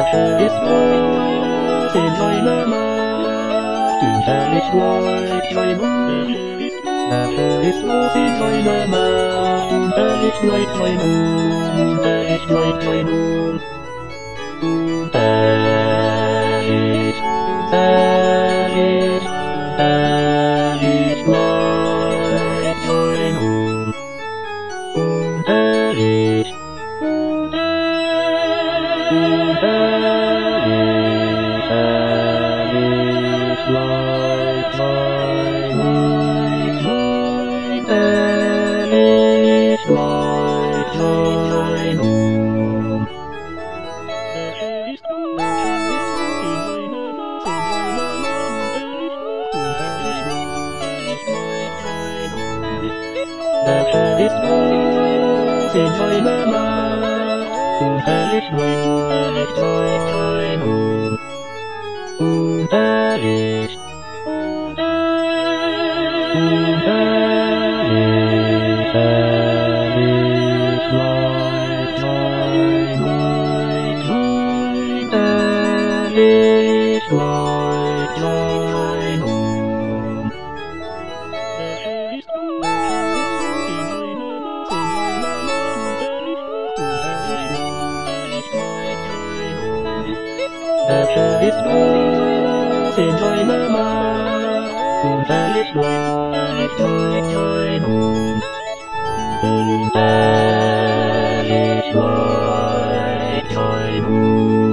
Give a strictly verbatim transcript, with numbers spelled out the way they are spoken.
Dafür ist groß in seiner Macht und herrlich läuft sein Mund. Dafür ist groß in seiner Macht und herrlich läuft sein Mund, herrlich läuft sein Mund. Und herrlich, herrlich, herrlich läuft sein Mund. Und herrlich, und herrlich, herrlich läuft sein Mund. Herrlich läuft sein Mund. Dafür ist groß in seiner Macht und herrlich läuft sein Mund. Und herrlich, und herrlich, herrlich läuft sein Mund. Herrlich läuft sein Mund. Dafür ist groß in seiner Macht und herrlich läuft sein Mund. Und herrlich läuft sein Mund.